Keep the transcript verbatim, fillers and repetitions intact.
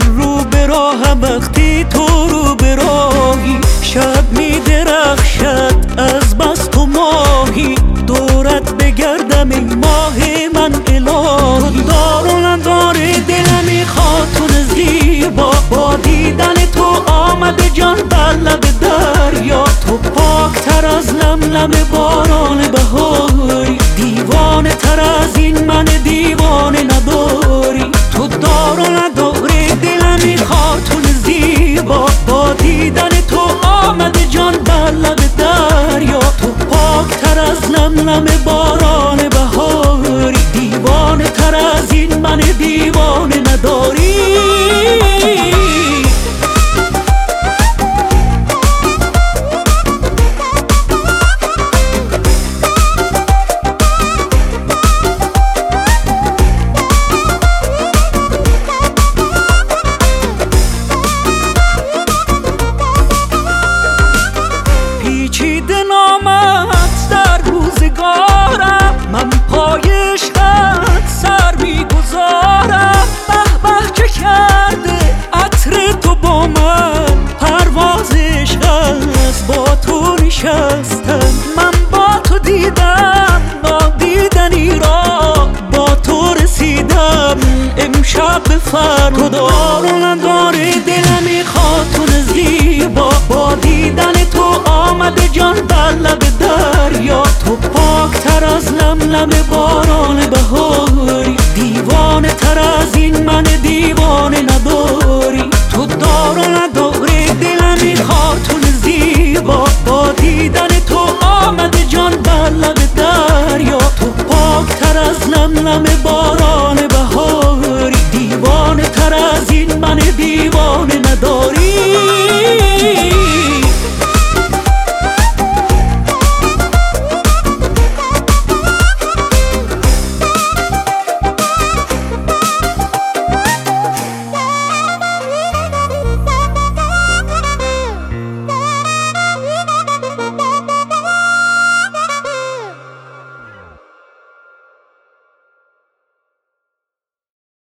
رو به راهم وقتی تو رو به راهی، شب می درخشد از بس تو ماهی، دورت بگردم ای ماه من الهی. دار و ندار دلم ای خاتون زیبا، با دیدن تو آمده جان بر لب دریا. تو پاکتر از لملم باران بهاری، دیوانه تر از این من دیوانه نداری. تو دار و ندار دلم ای خاتون زیبا، با دیدن تو آمده جان بر لب دریا. تو پاکتر از لملم باران بهاری، دیوانه تر از این من دیوانه نداری. پیچیده نامت در روزگارم، من پای عشقت سر میگذارم. به به چه کرده عطر تو با من، پرواز عشق است با تو نشستم. من با تو دیدم نادیدنی را، با تو رسیدم امشب به فردا. دار و ندار دلم ای خاتون زیبا، با دیدن تو آمده جان بر لب دریا. تو پاکتر از لملم با